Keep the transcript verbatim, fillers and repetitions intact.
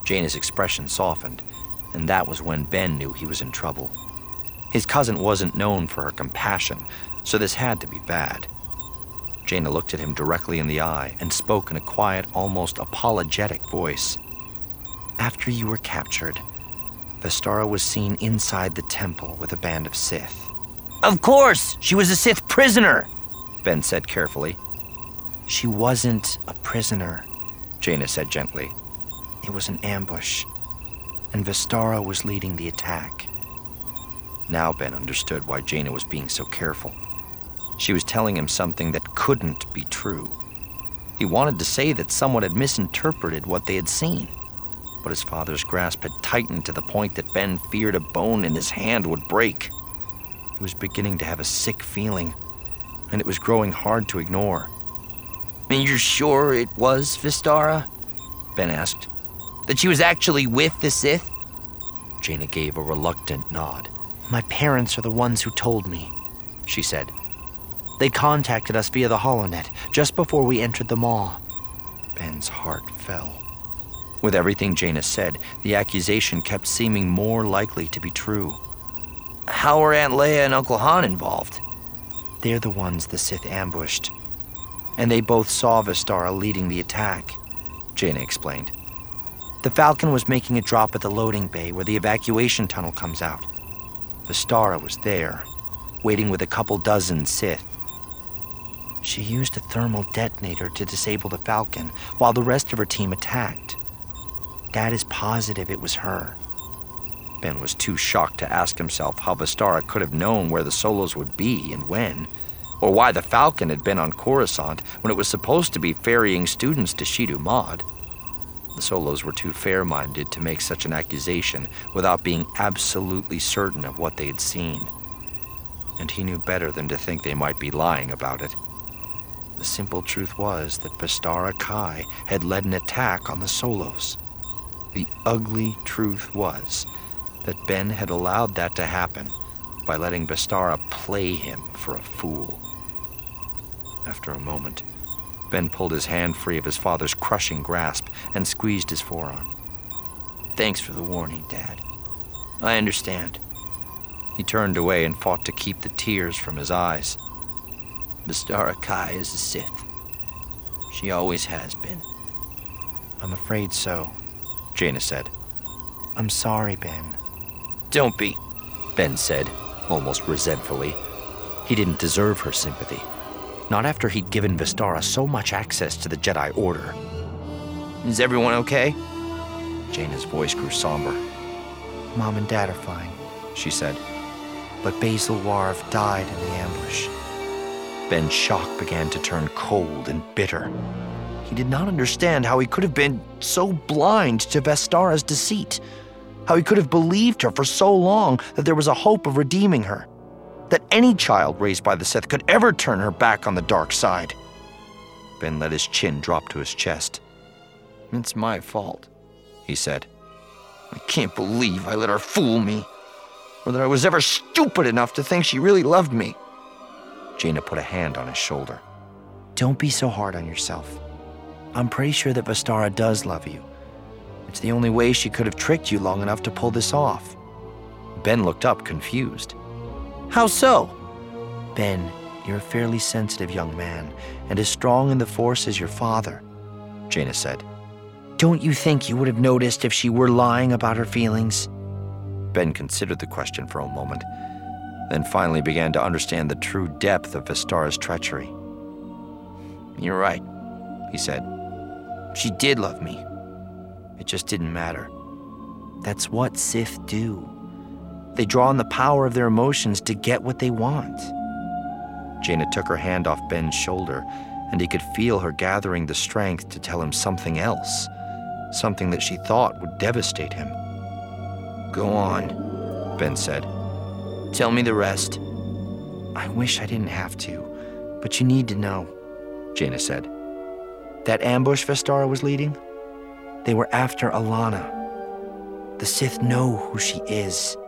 Jaina's expression softened, and that was when Ben knew he was in trouble. His cousin wasn't known for her compassion, so this had to be bad. Jaina looked at him directly in the eye and spoke in a quiet, almost apologetic voice. After you were captured, Vestara was seen inside the temple with a band of Sith. Of course! She was a Sith prisoner! Ben said carefully. She wasn't a prisoner, Jaina said gently. It was an ambush, and Vestara was leading the attack. Now Ben understood why Jaina was being so careful. She was telling him something that couldn't be true. He wanted to say that someone had misinterpreted what they had seen, but his father's grasp had tightened to the point that Ben feared a bone in his hand would break. He was beginning to have a sick feeling, and it was growing hard to ignore. And you're sure it was Vestara? Ben asked. That she was actually with the Sith? Jaina gave a reluctant nod. My parents are the ones who told me, she said. They contacted us via the HoloNet just before we entered the Maw. Ben's heart fell. With everything Jaina said, the accusation kept seeming more likely to be true. How are Aunt Leia and Uncle Han involved? They're the ones the Sith ambushed. And they both saw Vestara leading the attack, Jaina explained. The Falcon was making a drop at the loading bay where the evacuation tunnel comes out. Vestara was there, waiting with a couple dozen Sith. She used a thermal detonator to disable the Falcon while the rest of her team attacked. Dad is positive it was her. Ben was too shocked to ask himself how Vestara could have known where the Solos would be and when, or why the Falcon had been on Coruscant when it was supposed to be ferrying students to Shidu Mod. The Solos were too fair-minded to make such an accusation without being absolutely certain of what they had seen. And he knew better than to think they might be lying about it. The simple truth was that Vestara Kai had led an attack on the Solos. The ugly truth was that Ben had allowed that to happen by letting Vestara play him for a fool. After a moment, Ben pulled his hand free of his father's crushing grasp and squeezed his forearm. Thanks for the warning, Dad. I understand. He turned away and fought to keep the tears from his eyes. Vestara Kai is a Sith. She always has been. I'm afraid so, Jaina said. I'm sorry, Ben. Don't be, Ben said, almost resentfully. He didn't deserve her sympathy. Not after he'd given Vestara so much access to the Jedi Order. Is everyone okay? Jaina's voice grew somber. Mom and Dad are fine, she said. But Basil Warv died in the ambush. Ben's shock began to turn cold and bitter. He did not understand how he could have been so blind to Vestara's deceit, how he could have believed her for so long that there was a hope of redeeming her, that any child raised by the Sith could ever turn her back on the dark side. Ben let his chin drop to his chest. It's my fault, he said. I can't believe I let her fool me, or that I was ever stupid enough to think she really loved me. Jaina put a hand on his shoulder. Don't be so hard on yourself. I'm pretty sure that Vestara does love you. It's the only way she could have tricked you long enough to pull this off. Ben looked up, confused. How so? Ben, you're a fairly sensitive young man, and as strong in the Force as your father, Jaina said. Don't you think you would have noticed if she were lying about her feelings? Ben considered the question for a moment, then finally began to understand the true depth of Vestara's treachery. You're right, he said. She did love me. It just didn't matter. That's what Sith do. They draw on the power of their emotions to get what they want. Jaina took her hand off Ben's shoulder, and he could feel her gathering the strength to tell him something else, something that she thought would devastate him. Go on, Ben said. Tell me the rest. I wish I didn't have to, but you need to know, Jaina said. That ambush Vestara was leading? They were after Alana. The Sith know who she is.